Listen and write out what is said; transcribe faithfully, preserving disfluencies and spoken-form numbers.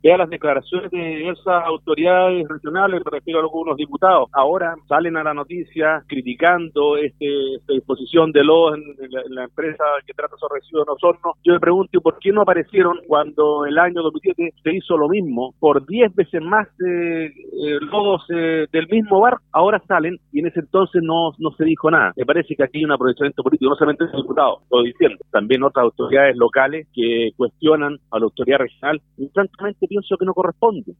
vea las declaraciones de esas autoridades regionales, me refiero a algunos diputados, ahora salen a la noticia criticando este, esta disposición de los en, en, la, en la empresa que trata esos residuos en Osorno. Yo me pregunto, ¿por qué no aparecieron cuando el año dos mil siete se hizo lo mismo? Por diez veces más eh, eh, lodos eh, del mismo bar, ahora salen y en ese entonces no, no se dijo nada. Me parece que aquí hay un aprovechamiento político, no solamente el diputado, estoy diciendo, también otras autoridades locales que cuestionan a la autoridad regional y francamente pienso que no corresponde.